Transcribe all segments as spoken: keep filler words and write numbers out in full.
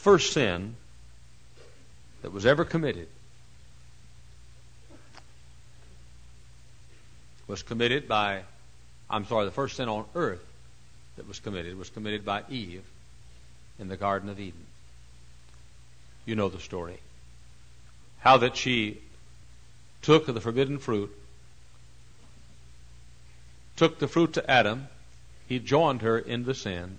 first sin that was ever committed was committed by, I'm sorry, the first sin on earth that was committed was committed by Eve in the Garden of Eden. You know the story. How that she took of the forbidden fruit, took the fruit to Adam, he joined her in the sin,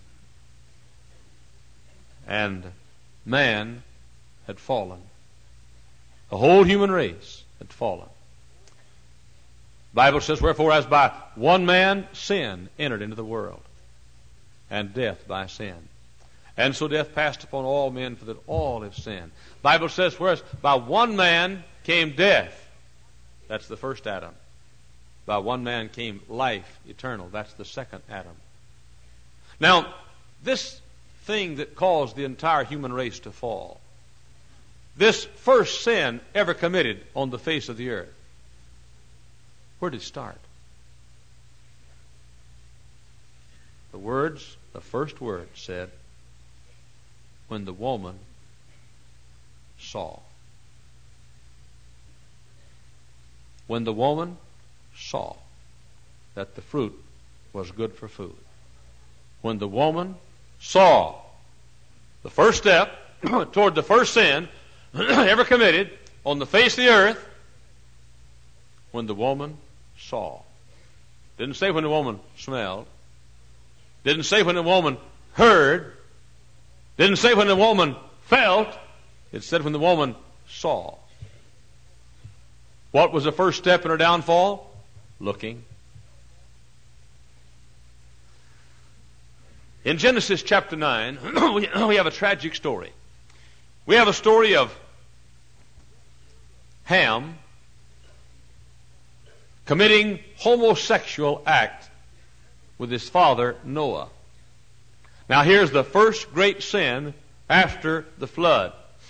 and man had fallen. The whole human race had fallen. The Bible says, wherefore as by one man sin entered into the world, and death by sin. And so death passed upon all men, for that all have sinned. The Bible says, whereas by one man came death, that's the first Adam. By one man came life eternal, that's the second Adam. Now, this thing that caused the entire human race to fall, this first sin ever committed on the face of the earth, where did it start? The words, the first word said, when the woman saw. When the woman saw that the fruit was good for food. When the woman saw, the first step toward the first sin ever committed on the face of the earth, when the woman saw. Didn't say when the woman smelled. Didn't say when the woman heard. Didn't say when the woman felt. It said when the woman saw. What was the first step in her downfall? Looking. In Genesis chapter nine, we have a tragic story. We have a story of Ham committing homosexual act with his father Noah. Now here's the first great sin after the flood.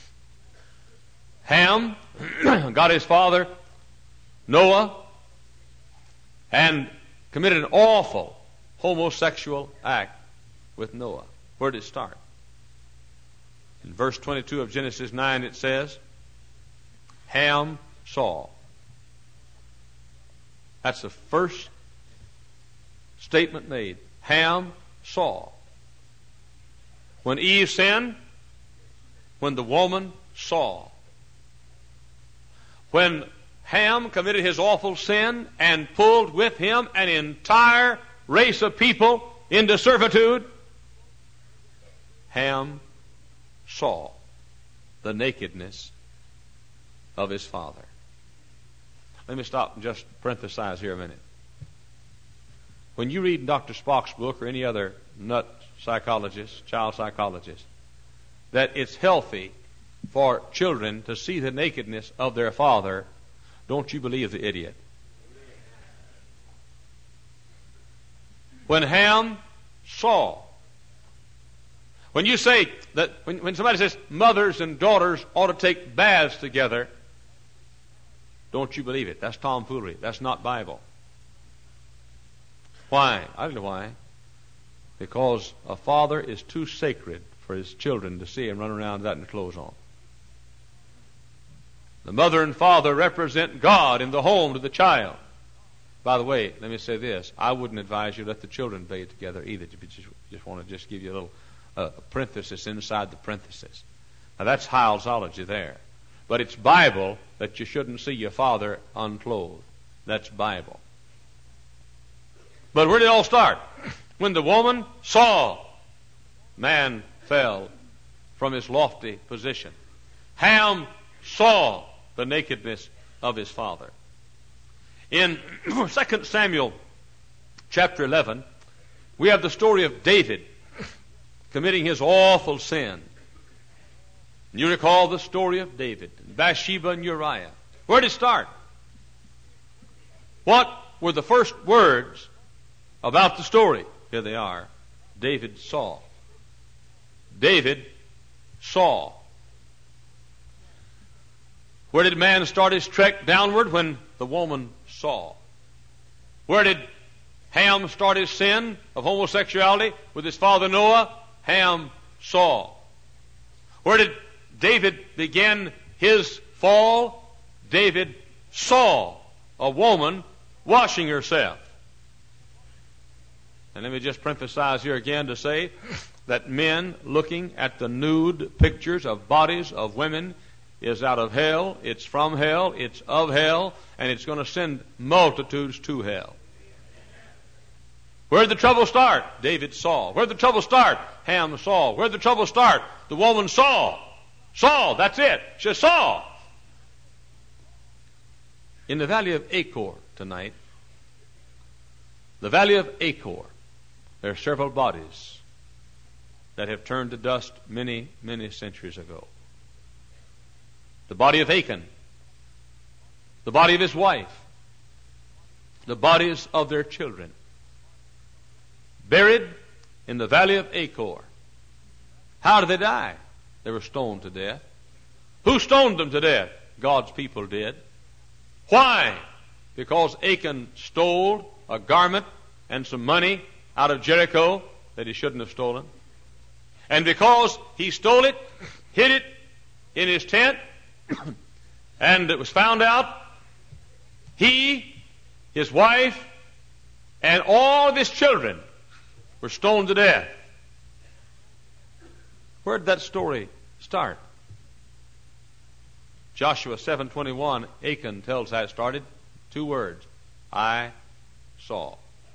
Ham got his father Noah and committed an awful homosexual act with Noah. Where did it start? In verse twenty-two of Genesis nine it says, Ham saw. That's the first statement made. Ham saw. When Eve sinned, when the woman saw. When Ham committed his awful sin and pulled with him an entire race of people into servitude, Ham saw the nakedness of his father. Let me stop and just parenthesize here a minute. When you read Doctor Spock's book or any other nut psychologist, child psychologist, that it's healthy for children to see the nakedness of their father, don't you believe the idiot. When Ham saw, when you say that, when, when somebody says mothers and daughters ought to take baths together, don't you believe it. That's tomfoolery. That's not Bible. Why? I don't know why. Because a father is too sacred for his children to see him run around without any clothes on. The mother and father represent God in the home to the child. By the way, let me say this. I wouldn't advise you to let the children bathe together either. If you just, just want to just give you a little uh, parenthesis inside the parenthesis. Now that's Hylesology there. But it's Bible that you shouldn't see your father unclothed. That's Bible. But where did it all start? When the woman saw, man fell from his lofty position. Ham saw the nakedness of his father. In Second Samuel chapter eleven, we have the story of David committing his awful sin. You recall the story of David, Bathsheba and Uriah. Where did it start? What were the first words about the story? Here they are. David saw. David saw. Where did man start his trek downward? When the woman saw. Where did Ham start his sin of homosexuality with his father Noah? Ham saw. Where did David begin his fall? David saw a woman washing herself. And let me just emphasize here again to say that men looking at the nude pictures of bodies of women is out of hell, it's from hell, it's of hell, and it's going to send multitudes to hell. Where'd the trouble start? David saw. Where'd the trouble start? Ham saw. Where'd the trouble start? The woman saw. Saw, that's it. She saw. In the valley of Achor tonight, the valley of Achor, there are several bodies that have turned to dust many, many centuries ago. The body of Achan, the body of his wife, the bodies of their children, buried in the valley of Achor. How did they die? They were stoned to death. Who stoned them to death? God's people did. Why? Because Achan stole a garment and some money out of Jericho that he shouldn't have stolen. And because he stole it, hid it in his tent, and it was found out, he, his wife, and all of his children were stoned to death. Where did that story start? Joshua seven twenty-one, Achan tells how it started. Two words. I saw.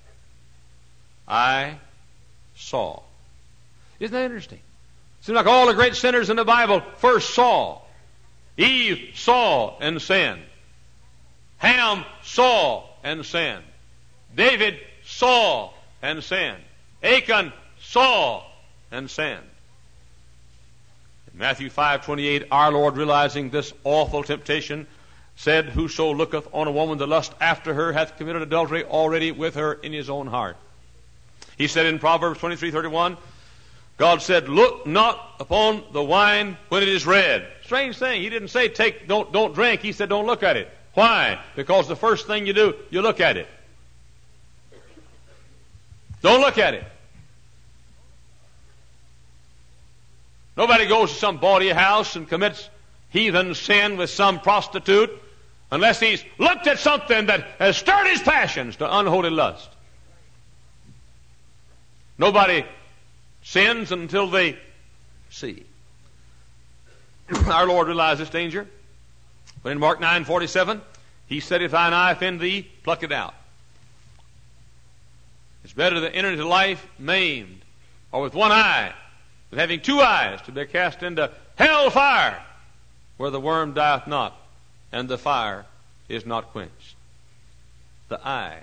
I saw. Isn't that interesting? Seems like all the great sinners in the Bible first saw. Eve saw and sinned. Ham saw and sinned. David saw and sinned. Achan saw and sinned. In Matthew five twenty-eight, our Lord, realizing this awful temptation, said, whoso looketh on a woman to lust after her hath committed adultery already with her in his own heart. He said in Proverbs twenty-three thirty-one, God said, look not upon the wine when it is red. Strange thing. He didn't say take, don't, don't drink. He said don't look at it. Why? Because the first thing you do, you look at it. Don't look at it. Nobody goes to some bawdy house and commits heathen sin with some prostitute unless he's looked at something that has stirred his passions to unholy lust. Nobody sins until they see. Our Lord realized this danger. But in Mark nine forty-seven, he said, if thine eye offend thee, pluck it out. It's better to enter into life maimed or with one eye than having two eyes to be cast into hell fire where the worm dieth not and the fire is not quenched. The eye.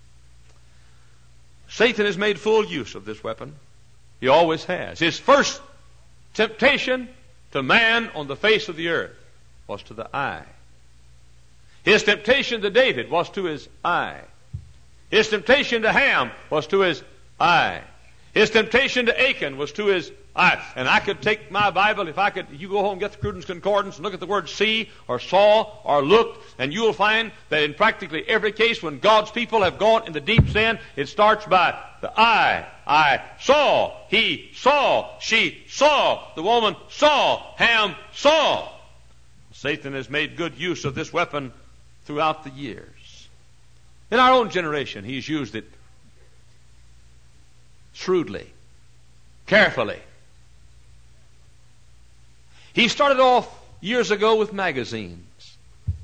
Satan has made full use of this weapon. He always has. His first temptation to man on the face of the earth was to the eye. His temptation to David was to his eye. His temptation to Ham was to his eye. His temptation to Achan was to his eye. And I could take my Bible, if I could, you go home and get the Cruden's Concordance and look at the word see or saw or looked, and you will find that in practically every case when God's people have gone into deep sin, it starts by the eye. I saw, he saw, she saw, the woman saw, Ham saw. Satan has made good use of this weapon throughout the years. In our own generation, he's used it shrewdly, carefully. He started off years ago with magazines,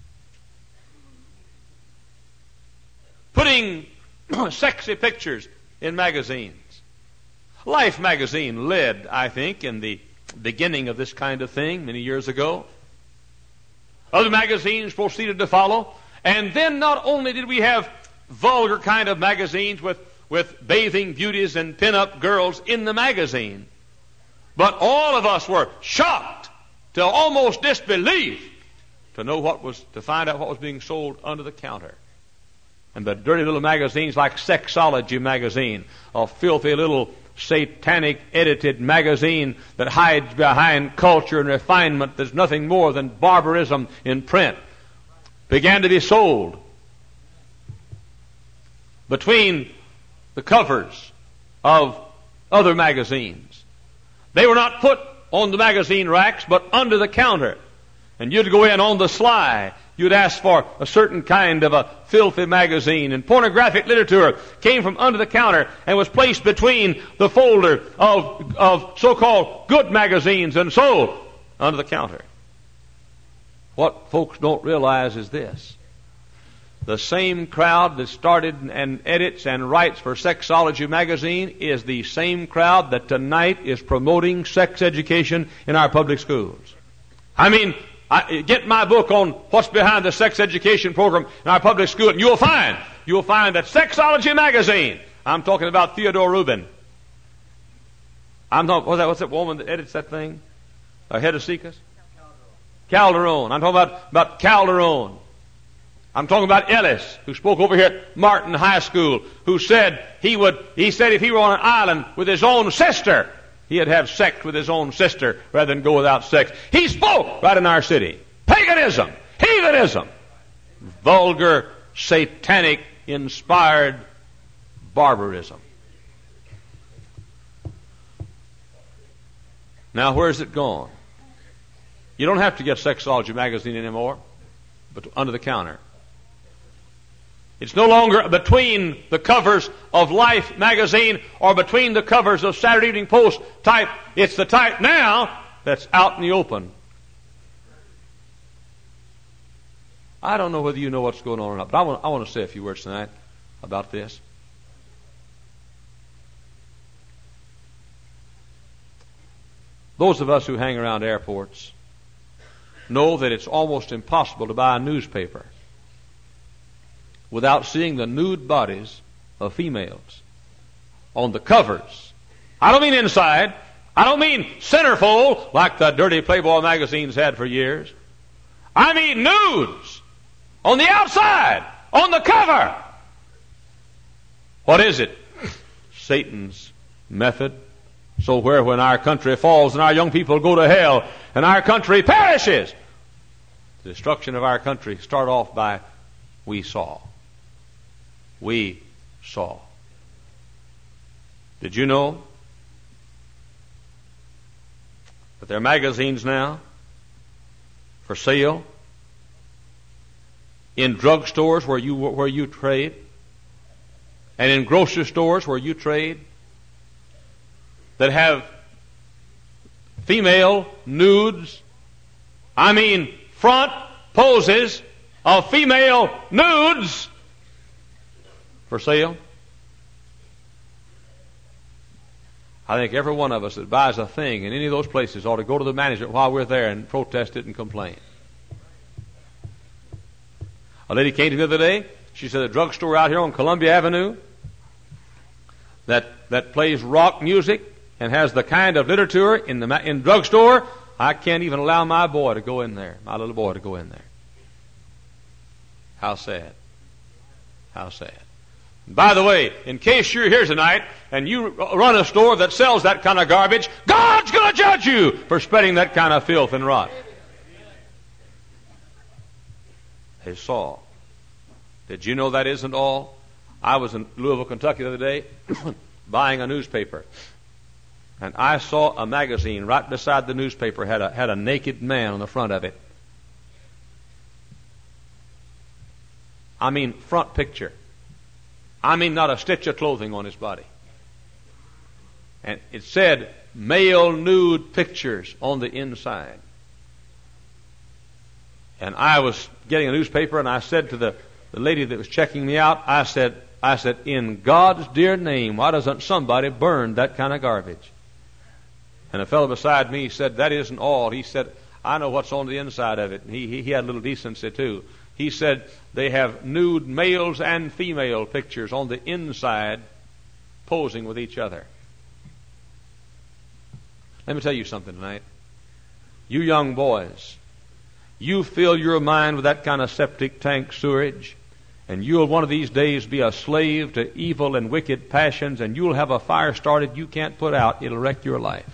putting sexy pictures in magazines. Life magazine led, I think, in the beginning of this kind of thing many years ago. Other magazines proceeded to follow. And then not only did we have vulgar kind of magazines with, with bathing beauties and pin-up girls in the magazine, but all of us were shocked to almost disbelief to know what was, to find out what was being sold under the counter. And the dirty little magazines like Sexology magazine, a filthy little satanic edited magazine that hides behind culture and refinement. There's nothing more than barbarism in print, began to be sold between the covers of other magazines. They were not put on the magazine racks, but under the counter. And you'd go in on the sly. You'd ask for a certain kind of a filthy magazine. And pornographic literature came from under the counter and was placed between the folder of, of so-called good magazines and sold under the counter. What folks don't realize is this. The same crowd that started and edits and writes for Sexology magazine is the same crowd that tonight is promoting sex education in our public schools. I mean, I, get my book on what's behind the sex education program in our public school, and you'll find, you'll find that Sexology magazine, I'm talking about Theodore Rubin. I'm talking, what's that, what's that woman that edits that thing? Uh, Head of Seekers? Calderon. I'm talking about, about Calderon. I'm talking about Ellis, who spoke over here at Martin High School, who said he would, he said if he were on an island with his own sister, he'd have sex with his own sister rather than go without sex. He spoke right in our city. Paganism, heathenism, vulgar, satanic, inspired barbarism. Now, where's it gone? You don't have to get Sexology magazine anymore, but under the counter. It's no longer between the covers of Life magazine or between the covers of Saturday Evening Post type. It's the type now that's out in the open. I don't know whether you know what's going on or not, but I want, I want to say a few words tonight about this. Those of us who hang around airports know that it's almost impossible to buy a newspaper without seeing the nude bodies of females on the covers. I don't mean inside. I don't mean centerfold like the dirty Playboy magazines had for years. I mean nudes on the outside, on the cover. What is it? Satan's method. So where when our country falls and our young people go to hell and our country perishes, the destruction of our country start off by we saw. We saw. Did you know that there are magazines now for sale in drugstores where you where you trade, and in grocery stores where you trade, that have female nudes? I mean front poses of female nudes for sale. I think every one of us that buys a thing in any of those places ought to go to the management while we're there and protest it and complain. A lady came to me the other day. She said a drugstore out here on Columbia Avenue that that plays rock music and has the kind of literature in the in drugstore, I can't even allow my boy to go in there, my little boy to go in there. How sad. How sad. By the way, in case you're here tonight and you run a store that sells that kind of garbage, God's going to judge you for spreading that kind of filth and rot. They saw. Did you know that isn't all? I was in Louisville, Kentucky the other day buying a newspaper, and I saw a magazine right beside the newspaper had a had a naked man on the front of it. I mean front picture. I mean not a stitch of clothing on his body. And it said male nude pictures on the inside. And I was getting a newspaper, and I said to the, the lady that was checking me out, I said, I said, in God's dear name, why doesn't somebody burn that kind of garbage? And a fellow beside me said, that isn't all. He said, I know what's on the inside of it. And he, he, he had a little decency too. He said they have nude males and female pictures on the inside posing with each other. Let me tell you something tonight. You young boys, you fill your mind with that kind of septic tank sewage, and you'll one of these days be a slave to evil and wicked passions, and you'll have a fire started you can't put out. It'll wreck your life.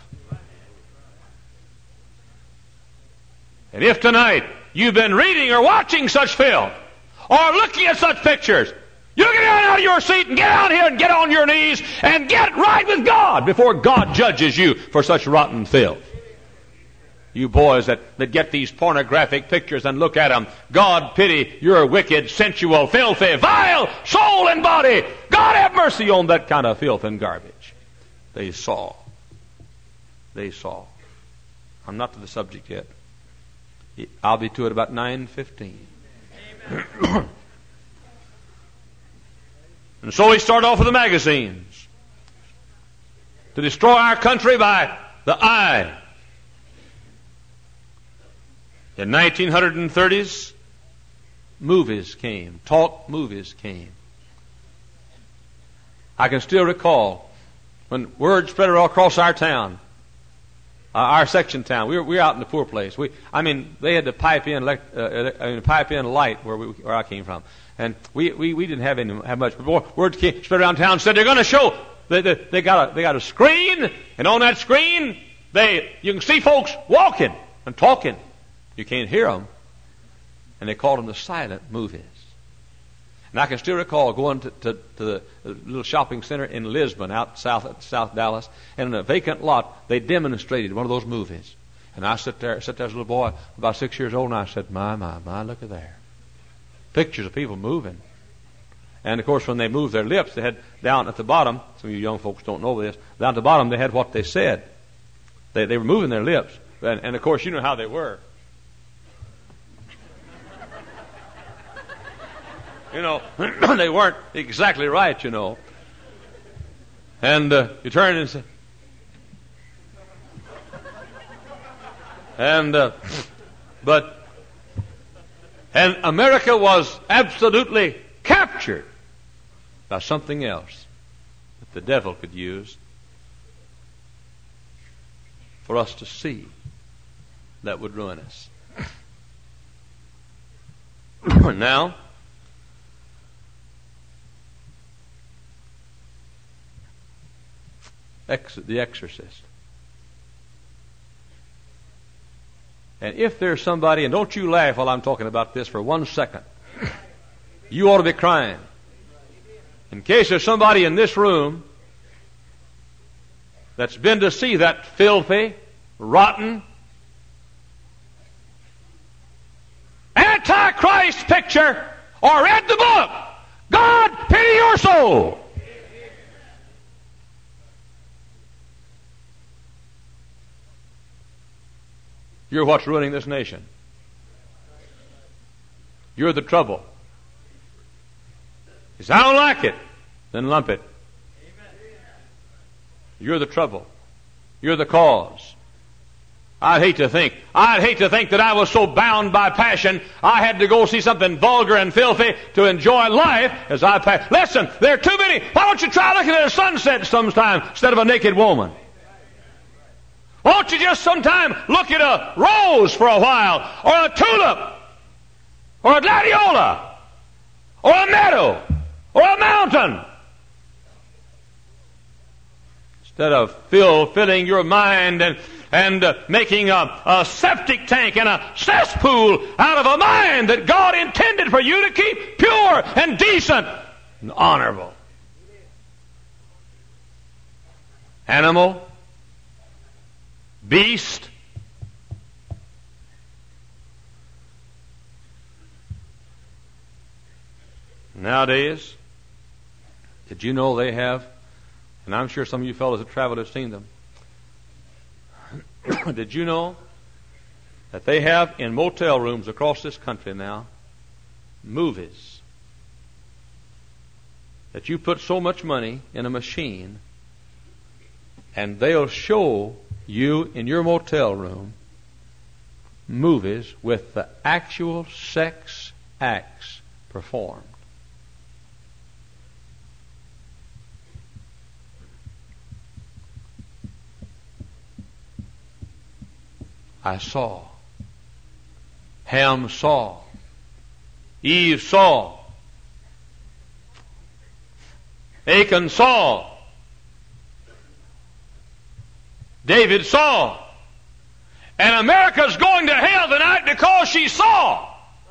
And if tonight you've been reading or watching such film or looking at such pictures, you get out of your seat and get out here and get on your knees and get right with God before God judges you for such rotten filth. You boys that, that get these pornographic pictures and look at them. God pity your wicked, sensual, filthy, vile soul and body. God have mercy on that kind of filth and garbage. They saw. They saw. I'm not to the subject yet. I'll be to it about nine fifteen. And so he started off with the magazines to destroy our country by the eye. In nineteen thirties, movies came. Talk movies came. I can still recall when word spread all across our town, uh, our section town. We were, we were out in the poor place. We, I mean, they had to pipe in, elect, uh, I mean, pipe in light where we, where I came from, and we, we, we didn't have any have much. But word came, spread around town and said they're going to show. They, they, they got a they got a screen, and on that screen, they you can see folks walking and talking. You can't hear them. And they called them the silent movies. And I can still recall going to, to, to the little shopping center in Lisbon, out south South Dallas, and in a vacant lot, they demonstrated one of those movies. And I sat there, sat there as a little boy, about six years old, and I said, my, my, my, look at there. Pictures of people moving. And of course, when they moved their lips, they had down at the bottom, some of you young folks don't know this, down at the bottom they had what they said. They, they were moving their lips. And, and of course, you know how they were. You know, they weren't exactly right, you know. And uh, you turn and say, and, uh, but, and America was absolutely captured by something else that the devil could use for us to see that would ruin us. Now, Ex- The Exorcist. And if there's somebody, and don't you laugh while I'm talking about this for one second, you ought to be crying. In case there's somebody in this room that's been to see that filthy, rotten, Antichrist picture or read the book, God pity your soul. You're what's ruining this nation. You're the trouble. If I don't like it, then lump it. You're the trouble. You're the cause. I'd hate to think, I'd hate to think that I was so bound by passion, I had to go see something vulgar and filthy to enjoy life as I pass. Listen, there are too many. Why don't you try looking at a sunset sometime instead of a naked woman? Won't you just sometime look at a rose for a while, or a tulip, or a gladiola, or a meadow, or a mountain, instead of fill, filling your mind and, and uh, making a, a septic tank and a cesspool out of a mind that God intended for you to keep pure and decent and honorable. Animal, beast, nowadays, did you know they have, and I'm sure some of you fellows that traveled have seen them, did you know that they have in motel rooms across this country now movies that you put so much money in a machine and they'll show you in your motel room movies with the actual sex acts performed. I saw. Ham saw. Eve saw. Achan saw. David saw. And America's going to hell tonight because she saw.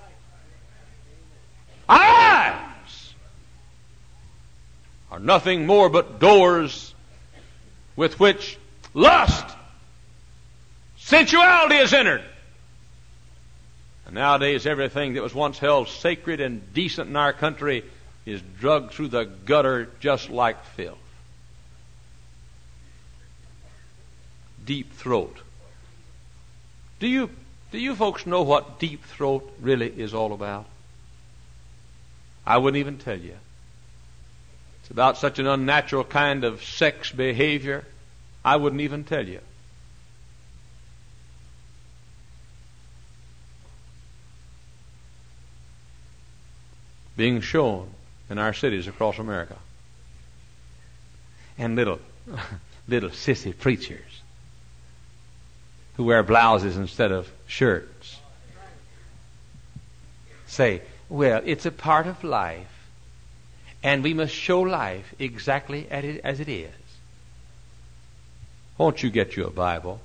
Our eyes are nothing more but doors with which lust Sensuality is entered. And nowadays everything that was once held sacred and decent in our country is drugged through the gutter just like filth. Deep throat. Do you, do you folks know what deep throat really is all about? I wouldn't even tell you. It's about such an unnatural kind of sex behavior, I wouldn't even tell you. Being shown in our cities across America. And little, little sissy preachers who wear blouses instead of shirts say, well, it's a part of life, and we must show life exactly as it is. Won't you get you a Bible?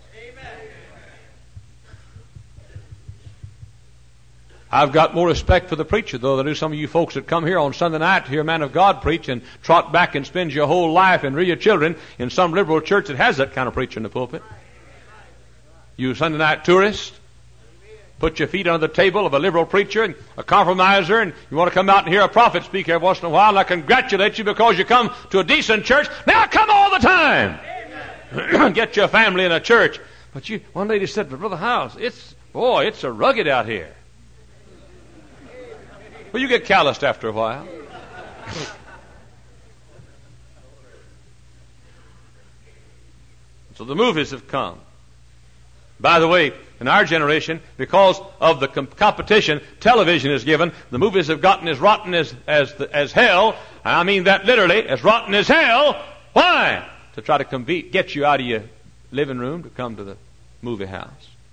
I've got more respect for the preacher, though, than do some of you folks that come here on Sunday night to hear a man of God preach and trot back and spend your whole life and rear your children in some liberal church that has that kind of preacher in the pulpit. You Sunday night tourist, put your feet under the table of a liberal preacher and a compromiser, and you want to come out and hear a prophet speak every once in a while, and I congratulate you because you come to a decent church. Now come all the time. Get your family in a church. But you, one lady said, but Brother Howes, it's, boy, it's so rugged out here. Well, you get calloused after a while. So the movies have come. By the way, in our generation, because of the com- competition television is given, the movies have gotten as rotten as as, the, as hell. I mean that literally, as rotten as hell. Why? To try to compete, get you out of your living room to come to the movie house.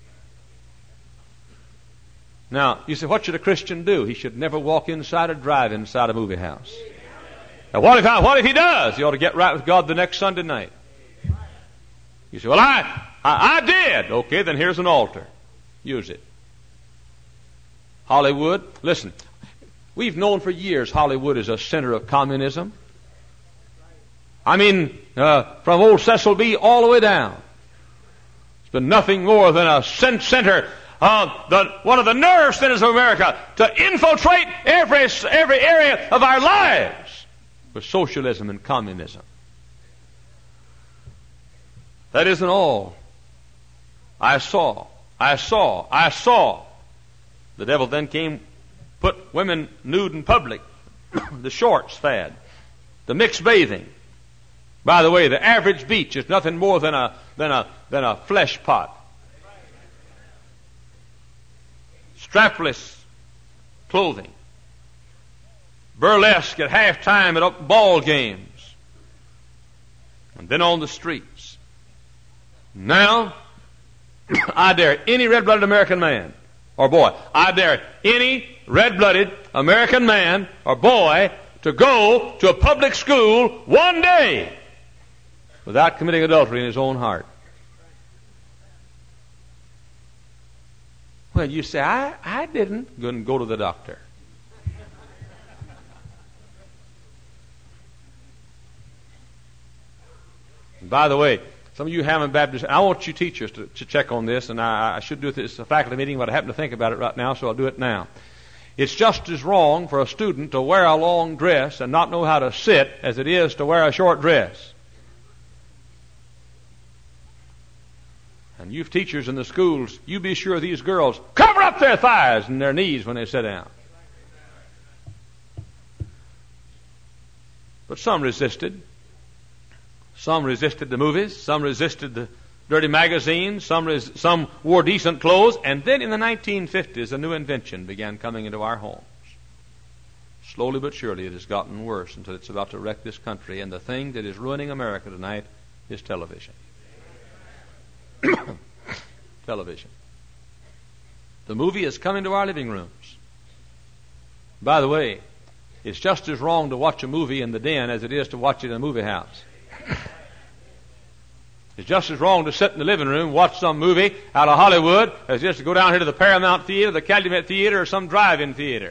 Now, you say, what should a Christian do? He should never walk inside or drive inside a movie house. Now, what if I, what if he does? He ought to get right with God the next Sunday night. You say, well, I, I, I did. Okay, then here's an altar. Use it. Hollywood, listen, we've known for years Hollywood is a center of communism. I mean, uh, from old Cecil B. all the way down. It's been nothing more than a center Uh, the, one of the nerve centers of America to infiltrate every, every area of our lives with socialism and communism. That isn't all. I saw, I saw, I saw. The devil then came, put women nude in public, the shorts fad, the mixed bathing. By the way, the average beach is nothing more than a, than a, than a flesh pot. Strapless clothing, burlesque at halftime at ball games, and then on the streets. Now, I dare any red-blooded American man or boy, I dare any red-blooded American man or boy to go to a public school one day without committing adultery in his own heart. Well, you say, I, I didn't. Go and go to the doctor. And by the way, some of you Hammond Baptists, I want you teachers to, to check on this, and I, I should do this at a faculty meeting, but I happen to think about it right now, so I'll do it now. It's just as wrong for a student to wear a long dress and not know how to sit as it is to wear a short dress. And you teachers in the schools, you be sure these girls cover up their thighs and their knees when they sit down. But some resisted. Some resisted the movies. Some resisted the dirty magazines. Some res- some wore decent clothes. And then in the nineteen fifties, a new invention began coming into our homes. Slowly but surely it has gotten worse until it's about to wreck this country. And the thing that is ruining America tonight is television. Television. The movie has come into our living rooms. By the way, it's just as wrong to watch a movie in the den as it is to watch it in a movie house. It's just as wrong to sit in the living room, watch some movie out of Hollywood as it is to go down here to the Paramount Theater, the Calumet Theater, or some drive-in theater.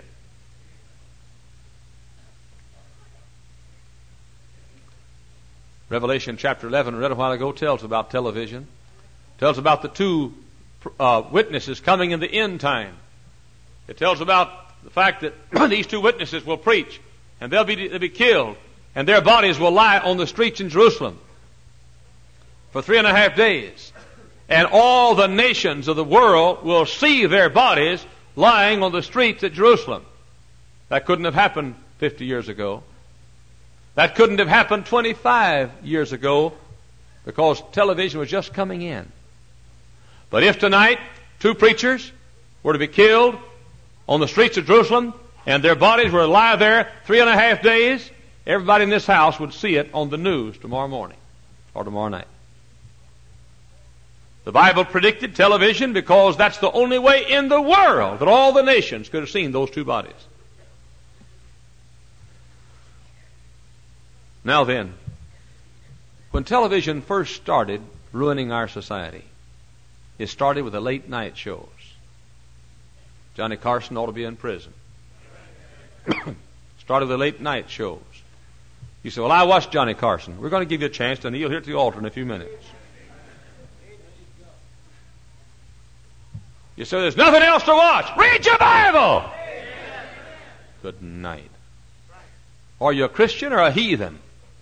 Revelation chapter eleven, I read a while ago, tells about television. Tells about the two uh, witnesses coming in the end time. It tells about the fact that these two witnesses will preach, and they'll be, they'll be killed, and their bodies will lie on the streets in Jerusalem for three and a half days. And all the nations of the world will see their bodies lying on the streets at Jerusalem. That couldn't have happened fifty years ago. That couldn't have happened twenty-five years ago, because television was just coming in. But if tonight two preachers were to be killed on the streets of Jerusalem and their bodies were to lie there three and a half days, everybody in this house would see it on the news tomorrow morning or tomorrow night. The Bible predicted television because that's the only way in the world that all the nations could have seen those two bodies. Now then, when television first started ruining our society, it started with the late night shows. Johnny Carson ought to be in prison. Started with the late night shows. You say, well, I watched Johnny Carson. We're going to give you a chance to kneel here at the altar in a few minutes. You say, there's nothing else to watch. Read your Bible. Good night. Are you a Christian or a heathen?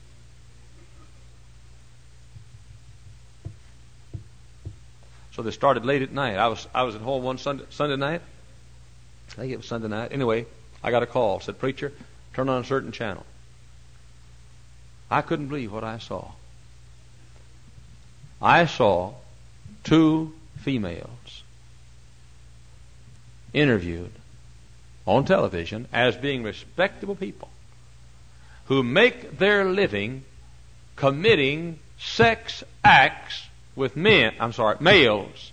So they started late at night. I was I was at home one Sunday, Sunday night. I think it was Sunday night. Anyway, I got a call. Said, preacher, turn on a certain channel. I couldn't believe what I saw. I saw two females interviewed on television as being respectable people who make their living committing sex acts with men, I'm sorry, males.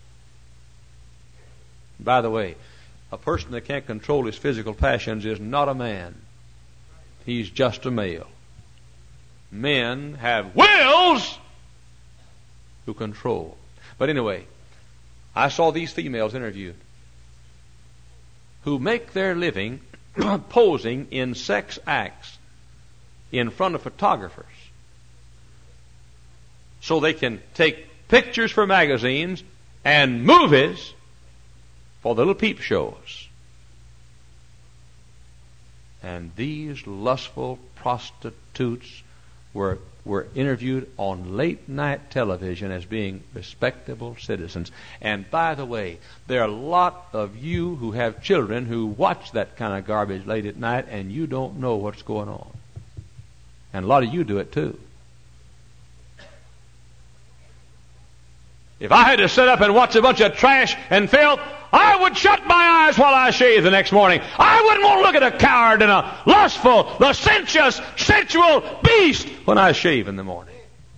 By the way, a person that can't control his physical passions is not a man. He's just a male. Men have wills to control. But anyway, I saw these females interviewed who make their living posing in sex acts in front of photographers so they can take pictures for magazines and movies for the little peep shows. And these lustful prostitutes were were interviewed on late night television as being respectable citizens. And by the way, there are a lot of you who have children who watch that kind of garbage late at night and you don't know what's going on. And a lot of you do it too. If I had to sit up and watch a bunch of trash and filth, I would shut my eyes while I shave the next morning. I wouldn't want to look at a coward and a lustful, licentious, sensual beast when I shave in the morning.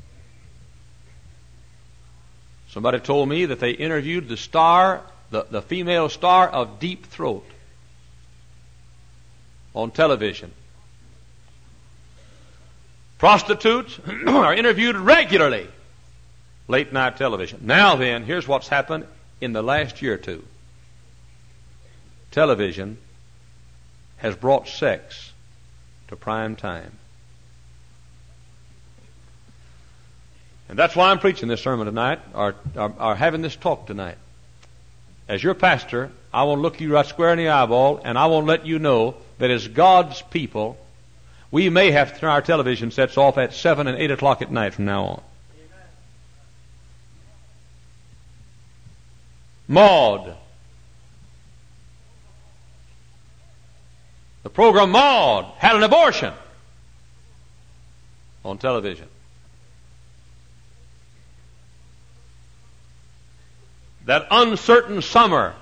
Somebody told me that they interviewed the star, the, the female star of Deep Throat on television. Prostitutes are interviewed regularly. Late night television. Now then, here's what's happened in the last year or two. Television has brought sex to prime time. And that's why I'm preaching this sermon tonight, or, or, or having this talk tonight. As your pastor, I want to look you right square in the eyeball, and I want to let you know that as God's people, we may have to turn our television sets off at seven and eight o'clock at night from now on. Maud. The program Maud had an abortion on television. That Uncertain Summer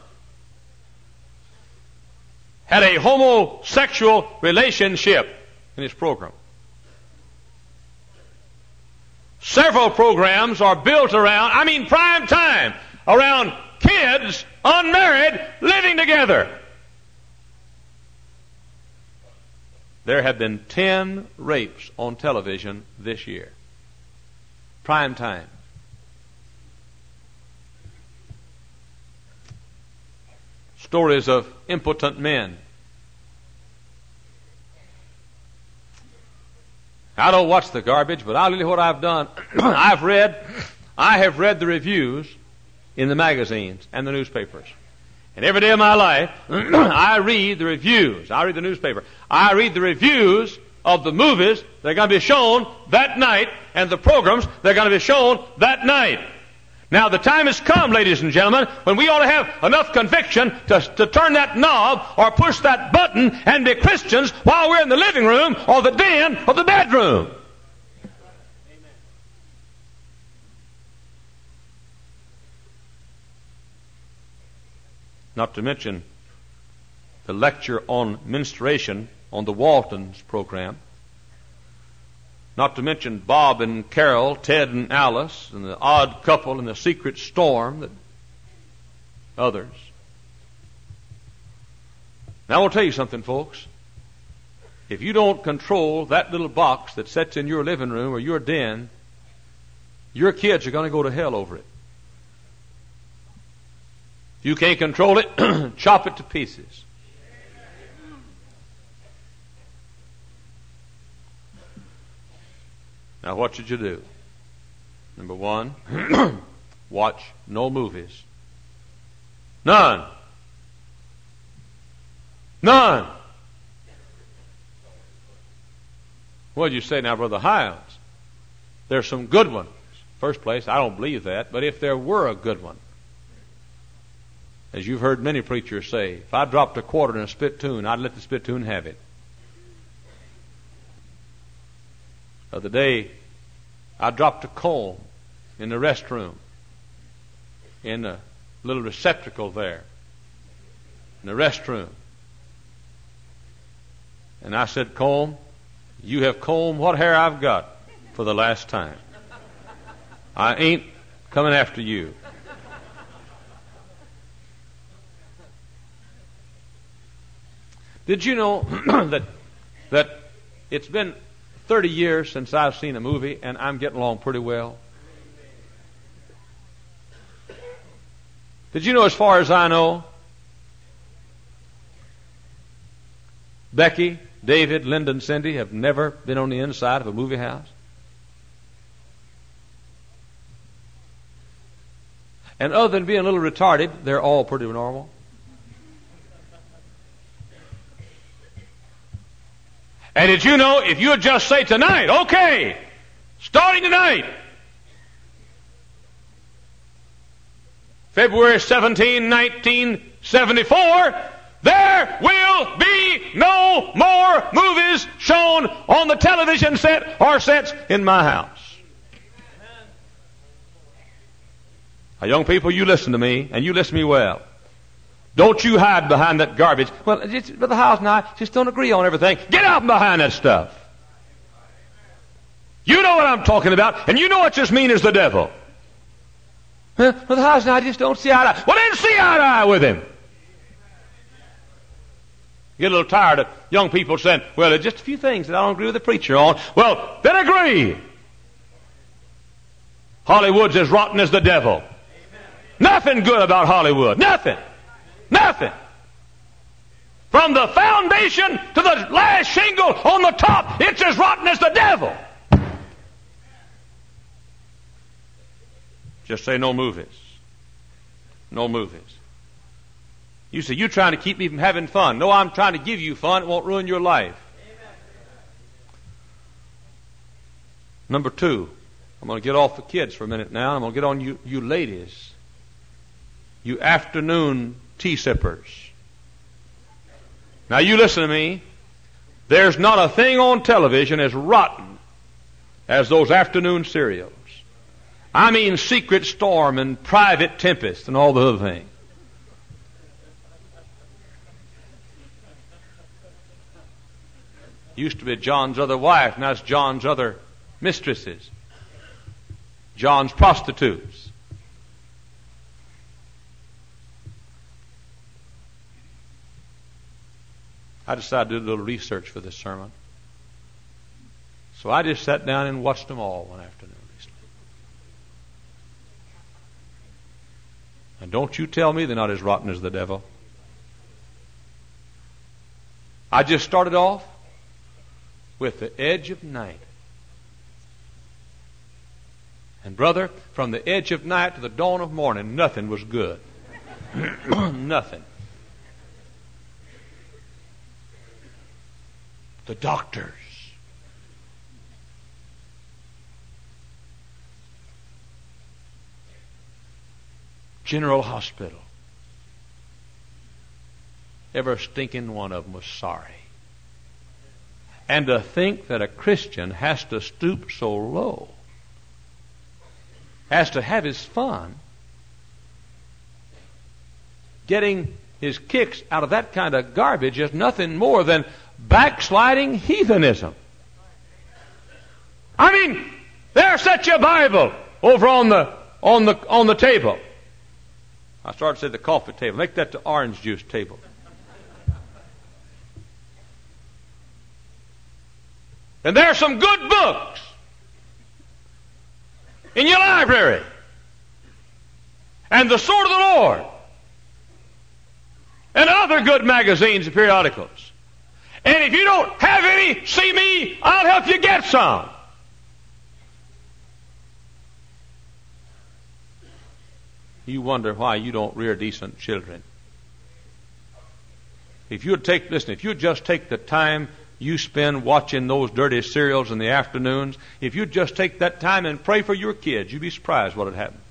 had a homosexual relationship in his program. Several programs are built around, I mean prime time, around kids, unmarried, living together. There have been ten rapes on television this year. Prime time. Stories of impotent men. I don't watch the garbage, but I'll tell you what I've done. I've read, I have read the reviews in the magazines and the newspapers. And every day of my life, I read the reviews. I read the newspaper. I read the reviews of the movies that are going to be shown that night and the programs that are going to be shown that night. Now, the time has come, ladies and gentlemen, when we ought to have enough conviction to, to turn that knob or push that button and be Christians while we're in the living room or the den or the bedroom. Not to mention the lecture on menstruation on the Waltons program. Not to mention Bob and Carol, Ted and Alice, and the Odd Couple and the Secret Storm, that others. Now I will tell you something, folks. If you don't control that little box that sits in your living room or your den, your kids are going to go to hell over it. If you can't control it, chop it to pieces. Now, what should you do? Number one, watch no movies. None. None. What did you say now, Brother Hiles? There's some good ones. First place, I don't believe that, but if there were a good one, as you've heard many preachers say, if I dropped a quarter in a spittoon, I'd let the spittoon have it. The other day, I dropped a comb in the restroom, in a little receptacle there, in the restroom. And I said, comb, you have combed what hair I've got for the last time. I ain't coming after you. Did you know that that it's been thirty years since I've seen a movie, and I'm getting along pretty well? Did you know, as far as I know, Becky, David, Linda, and Cindy have never been on the inside of a movie house? And other than being a little retarded, they're all pretty normal. And did you know, if you would just say tonight, okay, starting tonight, February seventeenth, nineteen seventy-four, there will be no more movies shown on the television set or sets in my house. Now, young people, you listen to me, and you listen to me well. Don't you hide behind that garbage. Well, just, Brother Hiles and I just don't agree on everything. Get out behind that stuff. You know what I'm talking about, and you know what just mean is the devil. Huh? Brother Hiles and I just don't see eye to eye. Well, then see eye to eye with him. You get a little tired of young people saying, well, there's just a few things that I don't agree with the preacher on. Well, then agree. Hollywood's as rotten as the devil. Amen. Nothing good about Hollywood. Nothing. Nothing. From the foundation to the last shingle on the top, it's as rotten as the devil. Just say no movies. No movies. You say, you're trying to keep me from having fun. No, I'm trying to give you fun. It won't ruin your life. Amen. Number two, I'm going to get off the kids for a minute now. I'm going to get on you, you ladies. You afternoon tea sippers. Now you listen to me. There's not a thing on television as rotten as those afternoon serials. I mean Secret Storm and Private Tempest and all the other things. Used to be John's other wife, now it's John's other mistresses. John's prostitutes. I decided to do a little research for this sermon. So I just sat down and watched them all one afternoon. And don't you tell me they're not as rotten as the devil. I just started off with The Edge of Night. And brother, from the edge of night to the dawn of morning, nothing was good. Nothing. The doctors. General Hospital. Every stinking one of them was sorry. And to think that a Christian has to stoop so low, has to have his fun, getting his kicks out of that kind of garbage is nothing more than backsliding heathenism. I mean, there's such a Bible over on the on the on the table. I started to say the coffee table. Make that the orange juice table. And there are some good books in your library. And the Sword of the Lord. And other good magazines and periodicals. And if you don't have any, see me, I'll help you get some. You wonder why you don't rear decent children. If you'd take, listen, if you'd just take the time you spend watching those dirty serials in the afternoons, if you'd just take that time and pray for your kids, you'd be surprised what would happen.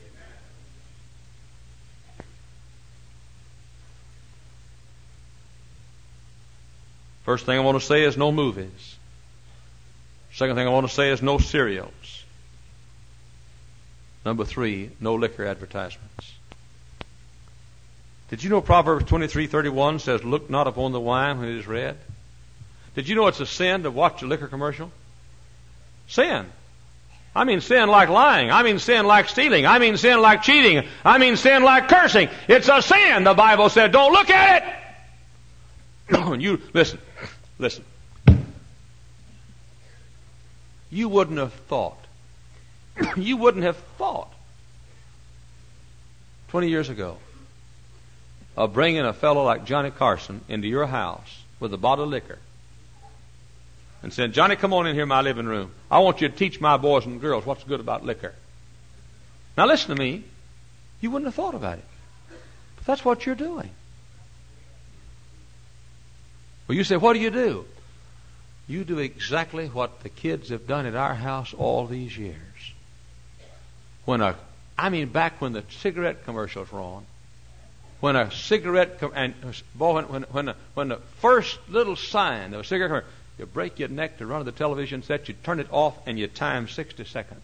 First thing I want to say is no movies. Second thing I want to say is no cereals. Number three, no liquor advertisements. Did you know Proverbs twenty-three thirty-one says, look not upon the wine when it is red? Did you know it's a sin to watch a liquor commercial? Sin. I mean sin like lying. I mean sin like stealing. I mean sin like cheating. I mean sin like cursing. It's a sin, the Bible said. Don't look at it. You listen, listen. You wouldn't have thought. You wouldn't have thought twenty years ago of bringing a fellow like Johnny Carson into your house with a bottle of liquor and saying, Johnny, come on in here in my living room. I want you to teach my boys and girls what's good about liquor. Now listen to me. You wouldn't have thought about it. But that's what you're doing. Well, you say, what do you do? You do exactly what the kids have done at our house all these years. When a, I mean, back when the cigarette commercials were on, when a cigarette, com- and boy, when when the, when the first little sign of a cigarette commercial, you break your neck to run to the television set, you turn it off, and you time sixty seconds.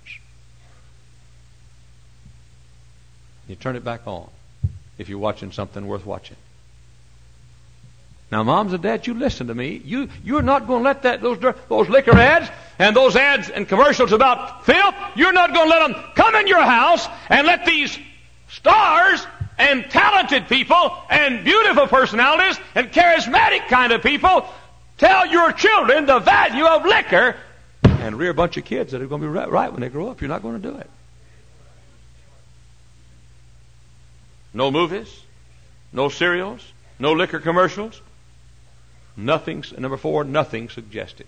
You turn it back on if you're watching something worth watching. Now, moms and dads, you listen to me. You, you're not going to let that those, those liquor ads and those ads and commercials about filth, you're not going to let them come in your house and let these stars and talented people and beautiful personalities and charismatic kind of people tell your children the value of liquor and rear a bunch of kids that are going to be right, right when they grow up. You're not going to do it. No movies, no cereals, no liquor commercials. Nothing, number four, nothing suggestive.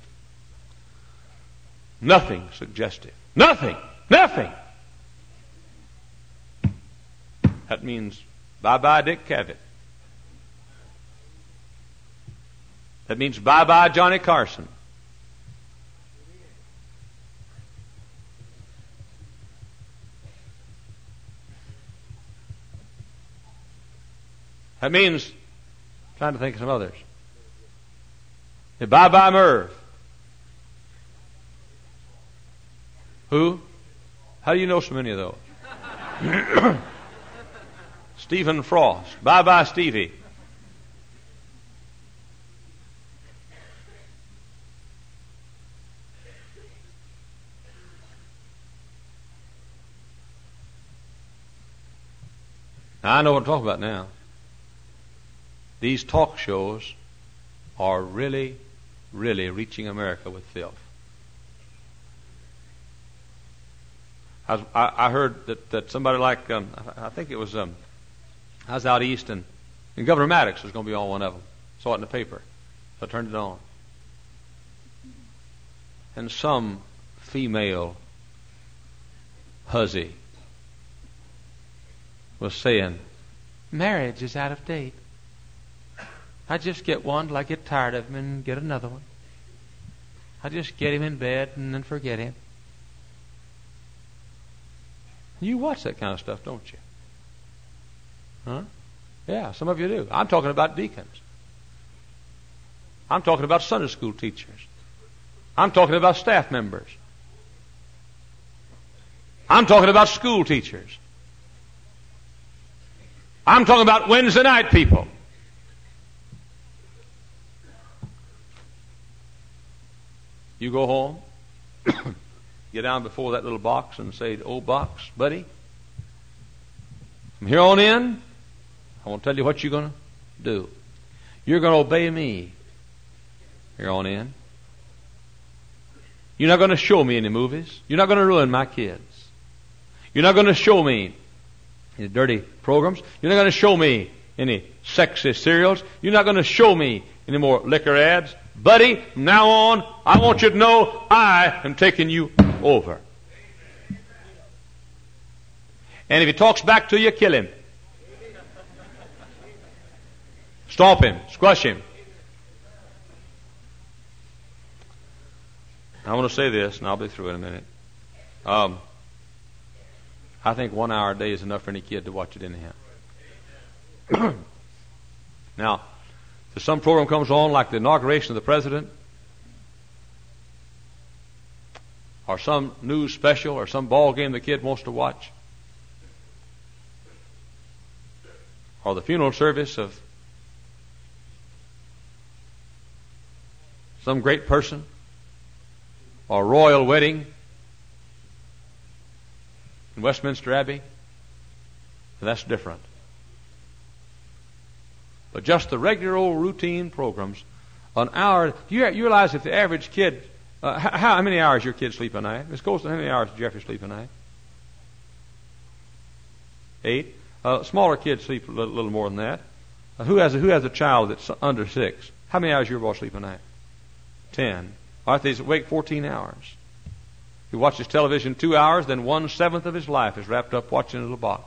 Nothing suggestive. Nothing. Nothing. That means bye-bye Dick Cavett. That means bye-bye Johnny Carson. That means, I'm trying to think of some others. Bye-bye Merv. Who? How do you know so many of those? Stephen Frost. Bye-bye Stevie. Now, I know what I'm talking about now. These talk shows are really, really reaching America with filth. I, was, I, I heard that, that somebody like, um, I, I think it was, um, I was out east and, and Governor Maddox was going to be on one of them. Saw it in the paper. So I turned it on. And some female Huzzy was saying, marriage is out of date. I just get one till I get tired of him and get another one. I just get him in bed and then forget him. You watch that kind of stuff, don't you? Huh? Yeah, some of you do. I'm talking about deacons. I'm talking about Sunday school teachers. I'm talking about staff members. I'm talking about school teachers. I'm talking about Wednesday night people. You go home, get down before that little box and say, "Oh, box, buddy, from here on in, I want to tell you what you're going to do. You're going to obey me here on in. You're not going to show me any movies. You're not going to ruin my kids. You're not going to show me any dirty programs. You're not going to show me any sexy serials. You're not going to show me any more liquor ads. Buddy, from now on, I want you to know I am taking you over." And if he talks back to you, kill him. Stomp him. Squash him. I want to say this, and I'll be through in a minute. Um, I think one hour a day is enough for any kid to watch it anyhow. Now, if some program comes on like the inauguration of the president, or some news special, or some ball game the kid wants to watch, or the funeral service of some great person, or a royal wedding in Westminster Abbey, that's different. But just the regular old routine programs, an hour. Do you, you realize if the average kid, uh, how, how many hours your kids sleep a night? Miss Colston, how many hours does Jeffrey sleep a night? Eight. Uh, smaller kids sleep a little, little more than that. Uh, who has a, who has a child that's under six? How many hours your boy sleep a night? Ten. All right, he's awake fourteen hours. He watches television two hours, then one seventh of his life is wrapped up watching a little box.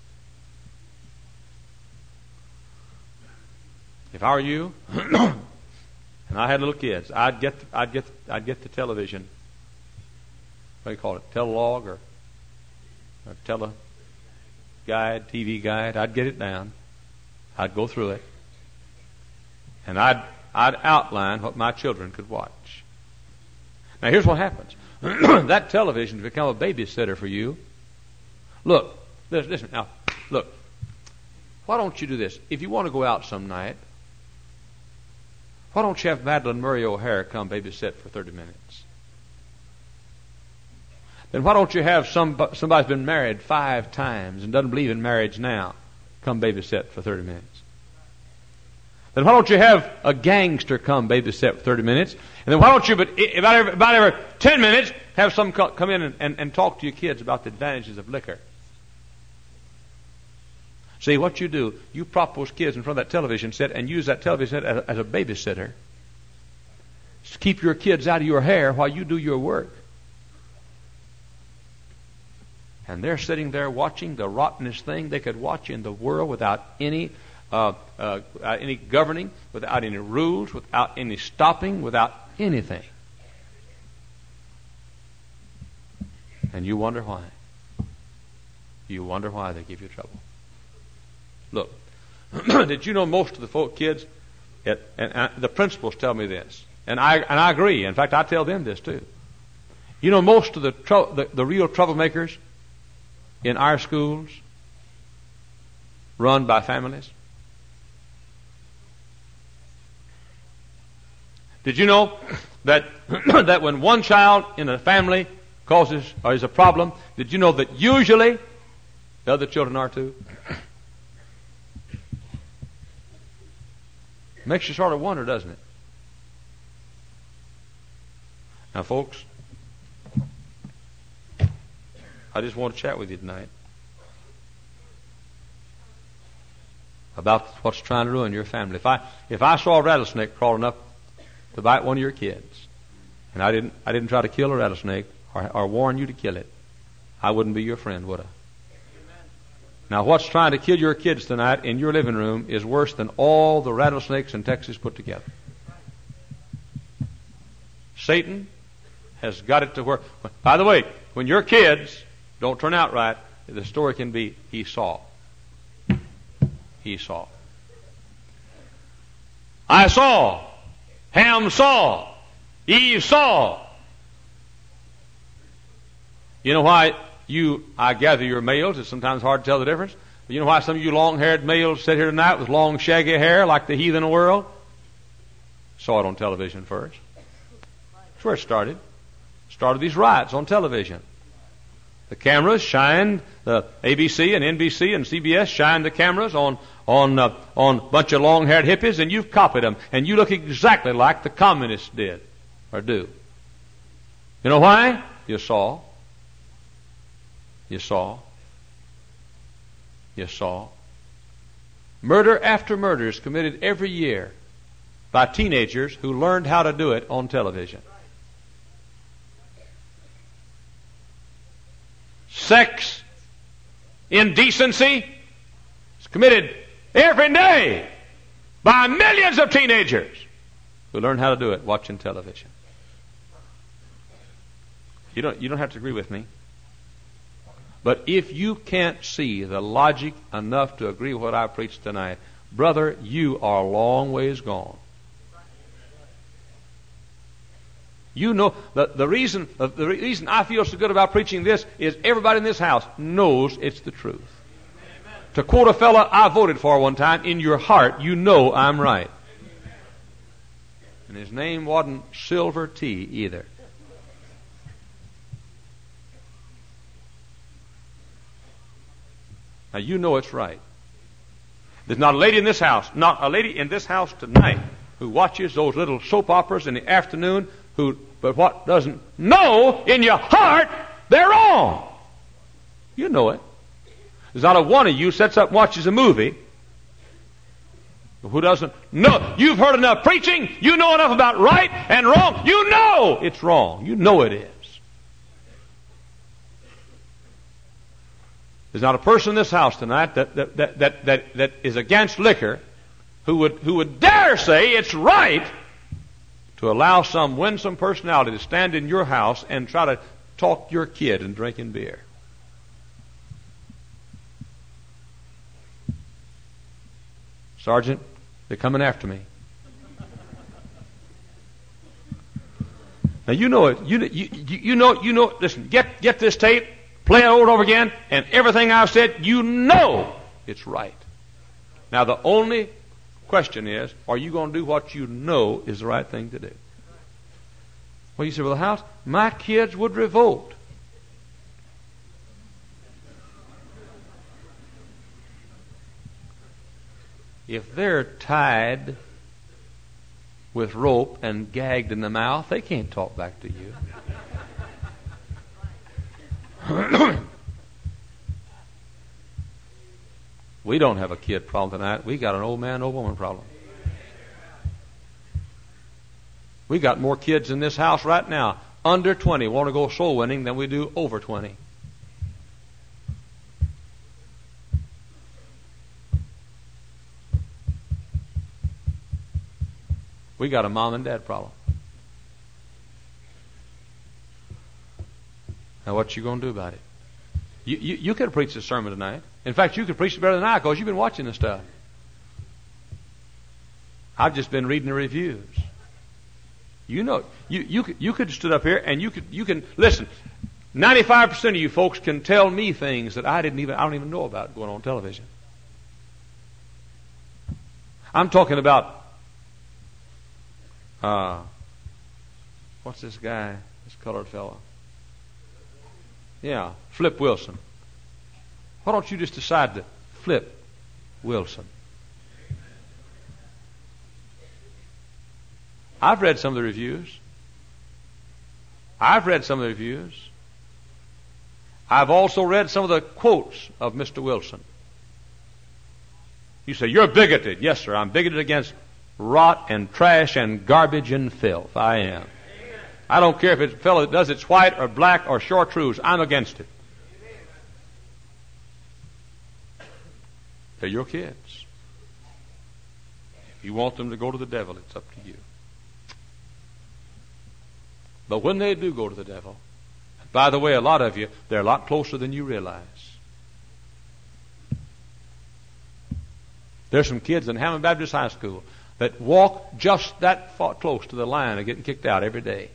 If I were you, and I had little kids, I'd get, I'd get, I'd get the television. What do you call it? Telelog or, or tele guide, T V guide. I'd get it down. I'd go through it, and I'd, I'd outline what my children could watch. Now, here's what happens. That television has become a babysitter for you. Look, listen, listen now. Look, why don't you do this? If you want to go out some night, why don't you have Madeline Murray O'Hare come babysit for thirty minutes? Then why don't you have some somebody's been married five times and doesn't believe in marriage now come babysit for thirty minutes? Then why don't you have a gangster come babysit for thirty minutes? And then why don't you, but about every, about every ten minutes, have some come in and, and, and talk to your kids about the advantages of liquor? See, what you do, you prop those kids in front of that television set and use that television set as a, as a babysitter. Just keep your kids out of your hair while you do your work. And they're sitting there watching the rottenest thing they could watch in the world without any uh, uh, without any governing, without any rules, without any stopping, without anything. And you wonder why. You wonder why they give you trouble. Look, did you know most of the folk kids, at, and, and the principals tell me this, and I and I agree. In fact, I tell them this too. You know, most of the tro- the, the real troublemakers in our schools run by families. Did you know that that when one child in a family causes or is a problem, did you know that usually the other children are too? Makes you sort of wonder, doesn't it? Now, folks, I just want to chat with you tonight about what's trying to ruin your family. If I if I saw a rattlesnake crawling up to bite one of your kids, and I didn't I didn't try to kill a rattlesnake or, or warn you to kill it, I wouldn't be your friend, would I? Now, what's trying to kill your kids tonight in your living room is worse than all the rattlesnakes in Texas put together. Satan has got it to where... By the way, when your kids don't turn out right, the story can be, he saw. He saw. I saw. Ham saw. Eve saw. You know why you, I gather you're males, it's sometimes hard to tell the difference. But you know why some of you long-haired males sit here tonight with long shaggy hair like the heathen world? Saw it on television first. That's where it started. Started these riots on television. The cameras shined, the A B C and N B C and C B S shined the cameras on on uh, on a bunch of long-haired hippies, and you've copied them, and you look exactly like the communists did or do. You know why? You saw. You saw. You saw. Murder after murder is committed every year by teenagers who learned how to do it on television. Sex, indecency is committed every day by millions of teenagers who learn how to do it watching television. You don't, you don't have to agree with me. But if you can't see the logic enough to agree with what I preached tonight, brother, you are a long ways gone. You know, the, the reason the, the reason I feel so good about preaching this is everybody in this house knows it's the truth. Amen. To quote a fella I voted for one time, in your heart you know I'm right. And his name wasn't Silver T either. Now you know it's right. There's not a lady in this house, not a lady in this house tonight who watches those little soap operas in the afternoon who, but what doesn't know in your heart they're wrong. You know it. There's not a one of you sets up and watches a movie who doesn't know. You've heard enough preaching. You know enough about right and wrong. You know it's wrong. You know it is. There's not a person in this house tonight that that that that, that, that is against liquor who would who would dare say it's right to allow some winsome personality to stand in your house and try to talk your kid and drinking beer. Sergeant, they're coming after me. Now you know it. You you you know you know. Listen, get get this tape. Play it over and over again, and everything I've said, you know it's right. Now, the only question is, are you going to do what you know is the right thing to do? Well, you say, well, the house, my kids would revolt. If they're tied with rope and gagged in the mouth, they can't talk back to you. We don't have a kid problem tonight. We got an old man, old woman problem. We got more kids in this house right now, under twenty, want to go soul winning than we do over twenty. We got a mom and dad problem. Now, what you going to do about it? You, you, you could have preached this sermon tonight. In fact, you could preach it better than I because you've been watching this stuff. I've just been reading the reviews. You know, you you could you could have stood up here and you could you can listen. Ninety-five percent of you folks can tell me things that I didn't even I don't even know about going on television. I'm talking about uh, what's this guy? This colored fellow. Yeah, Flip Wilson. Why don't you just decide to flip Wilson? I've read some of the reviews. I've read some of the reviews. I've also read some of the quotes of Mister Wilson. You say, you're bigoted. Yes, sir, I'm bigoted against rot and trash and garbage and filth. I am. I don't care if it's a fellow that does it's white or black or chartreuse. I'm against it. They're your kids. If you want them to go to the devil, it's up to you. But when they do go to the devil, by the way, a lot of you, they're a lot closer than you realize. There's some kids in Hammond Baptist High School that walk just that far close to the line of getting kicked out every day.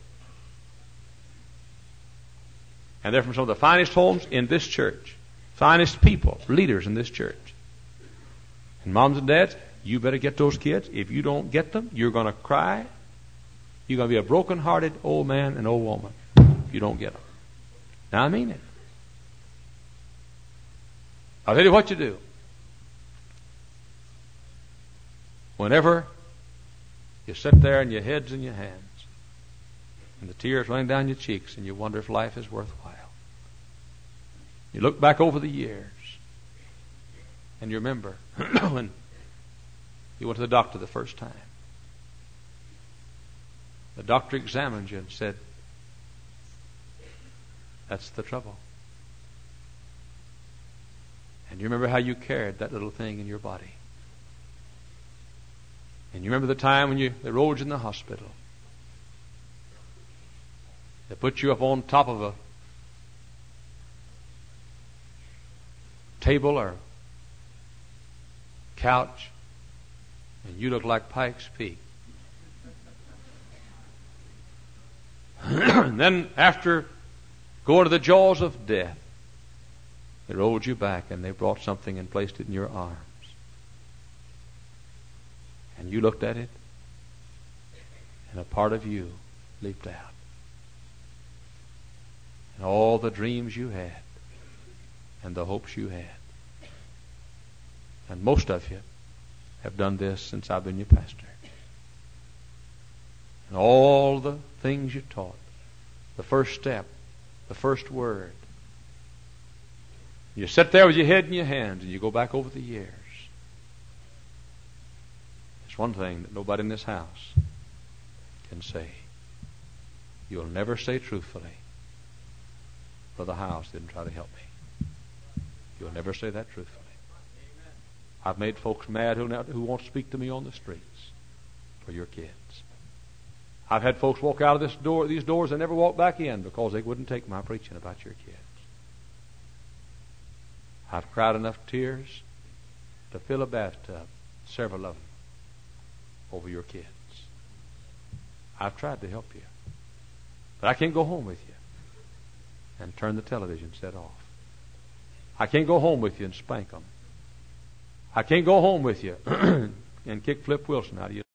And they're from some of the finest homes in this church. Finest people, leaders in this church. And moms and dads, you better get those kids. If you don't get them, you're going to cry. You're going to be a broken-hearted old man and old woman if you don't get them. Now, I mean it. I'll tell you what you do. Whenever you sit there and your head's in your hands and the tears running down your cheeks and you wonder if life is worthwhile, you look back over the years and you remember when you went to the doctor the first time. The doctor examined you and said, that's the trouble. And you remember how you carried that little thing in your body. And you remember the time when you they rolled you in the hospital. They put you up on top of a table or couch, and you look like Pikes Peak. And then after going to the jaws of death, they rolled you back and they brought something and placed it in your arms. And you looked at it, and a part of you leaped out. And all the dreams you had, and the hopes you had. And most of you have done this since I've been your pastor. And all the things you taught, the first step, the first word. You sit there with your head in your hands, and you go back over the years. One thing that nobody in this house can say. You'll never say truthfully, Brother House didn't try to help me. You'll never say that truthfully. I've made folks mad who, who won't speak to me on the streets for your kids. I've had folks walk out of this door, these doors and never walk back in because they wouldn't take my preaching about your kids. I've cried enough tears to fill a bathtub, several of them, over your kids. I've tried to help you. But I can't go home with you and turn the television set off. I can't go home with you and spank them. I can't go home with you and kick Flip Wilson out of you.